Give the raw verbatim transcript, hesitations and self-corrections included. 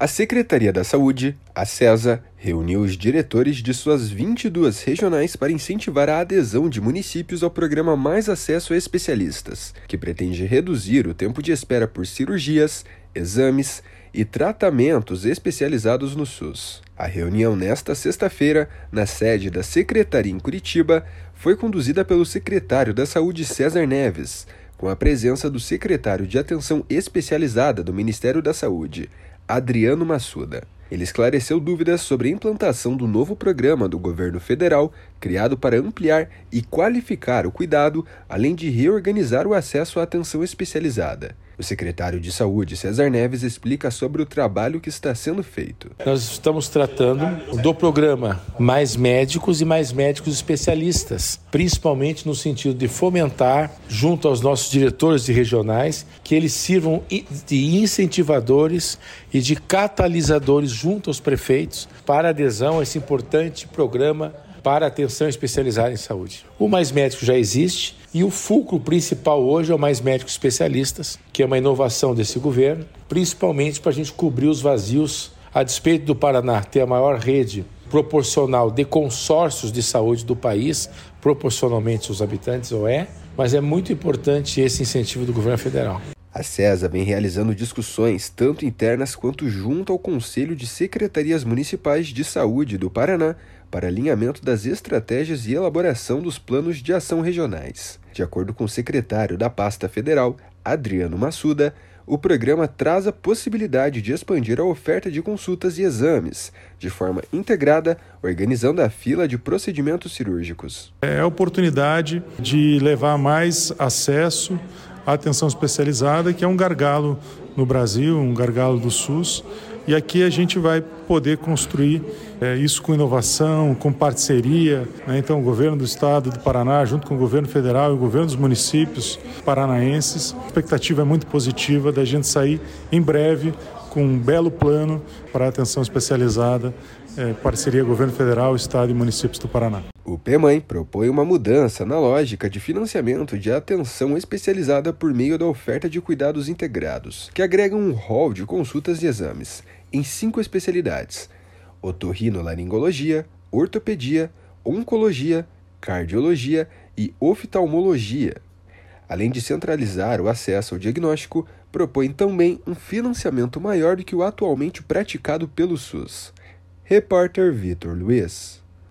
A Secretaria da Saúde, a SESA, reuniu os diretores de suas vinte e duas regionais para incentivar a adesão de municípios ao programa Mais Acesso a Especialistas, que pretende reduzir o tempo de espera por cirurgias, exames e tratamentos especializados no SUS. A reunião nesta sexta-feira, na sede da Secretaria em Curitiba, foi conduzida pelo secretário da Saúde César Neves, com a presença do secretário de Atenção Especializada do Ministério da Saúde, Adriano Massuda. Ele esclareceu dúvidas sobre a implantação do novo programa do governo federal, criado para ampliar e qualificar o cuidado, além de reorganizar o acesso à atenção especializada. O secretário de Saúde, César Neves, explica sobre o trabalho que está sendo feito. Nós estamos tratando do programa Mais Médicos e Mais Médicos Especialistas, principalmente no sentido de fomentar, junto aos nossos diretores de regionais, que eles sirvam de incentivadores e de catalisadores junto aos prefeitos para adesão a esse importante programa para atenção especializada em saúde. O Mais Médico já existe e o fulcro principal hoje é o Mais Médicos Especialistas, que é uma inovação desse governo, principalmente para a gente cobrir os vazios, a despeito do Paraná ter a maior rede proporcional de consórcios de saúde do país, proporcionalmente aos habitantes, ou é, mas é muito importante esse incentivo do governo federal. A SESA vem realizando discussões tanto internas quanto junto ao Conselho de Secretarias Municipais de Saúde do Paraná para alinhamento das estratégias e elaboração dos planos de ação regionais. De acordo com o secretário da pasta federal, Adriano Massuda, o programa traz a possibilidade de expandir a oferta de consultas e exames, de forma integrada, organizando a fila de procedimentos cirúrgicos. É a oportunidade de levar mais acesso à atenção especializada, que é um gargalo no Brasil, um gargalo do SUS, e aqui a gente vai poder construir é, isso com inovação, com parceria, né? Então o governo do estado do Paraná, junto com o governo federal e o governo dos municípios paranaenses, a expectativa é muito positiva da gente sair em breve com um belo plano para a atenção especializada, é, parceria governo federal, estado e municípios do Paraná. O PEMAI propõe uma mudança na lógica de financiamento de atenção especializada por meio da oferta de cuidados integrados, que agregam um rol de consultas e exames em cinco especialidades: otorrinolaringologia, ortopedia, oncologia, cardiologia e oftalmologia. Além de centralizar o acesso ao diagnóstico, propõe também um financiamento maior do que o atualmente praticado pelo SUS. Repórter Vitor Luiz.